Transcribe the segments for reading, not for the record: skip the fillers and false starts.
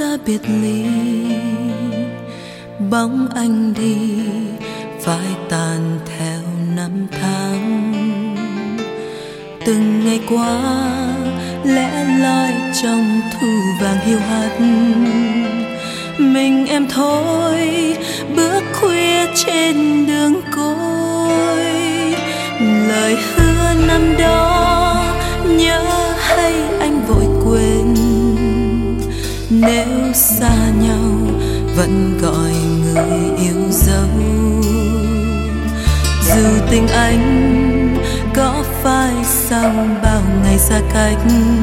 ta biệt ly, bóng anh đi phải tàn theo năm tháng. Từng ngày qua lẻ loi trong thu vàng hiu hắt, mình em thôi bước khuya trên đường côi. Lời hứa năm đó nhớ hay anh vội quên, nếu xa nhau vẫn gọi người yêu dấu. Dù tình anh có phai sau bao ngày xa cách,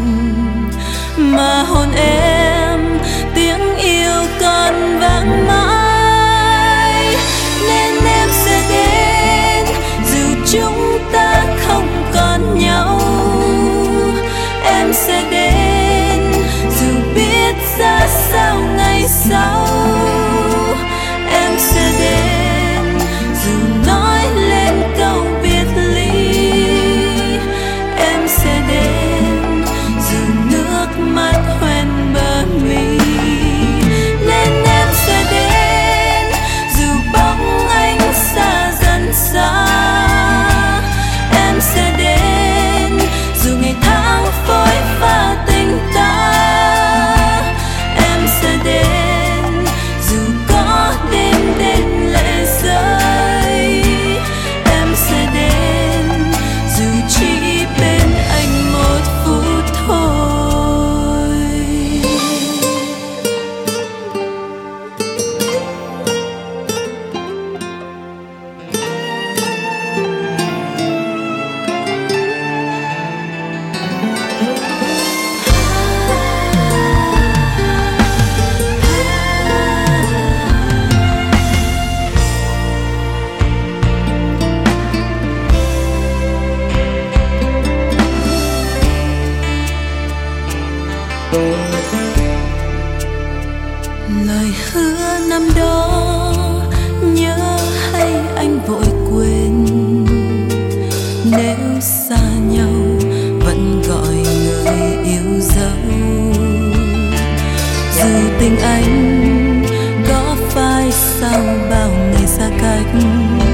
mà hồn em tiếng yêu còn vang mãi. Nên em sẽ đến dù chúng ta không còn nhau. Em sẽ đến dù biết ra sao ngày sau. Em sẽ đến dù nói lên câu biệt ly. Em sẽ đến dù nước mắt hoen bờ mi. Nên em sẽ đến dù bóng anh xa dần xa. Em sẽ đến dù ngày tháng phôi pha tình ta. Em sẽ đến dù có đêm đêm lệ rơi. Em sẽ đến dù chỉ bên anh một phút thôi. Lời hứa năm đó nhớ hay anh vội quên, nếu xa nhau vẫn gọi người yêu dấu. Dù tình anh có phai sau bao ngày xa cách,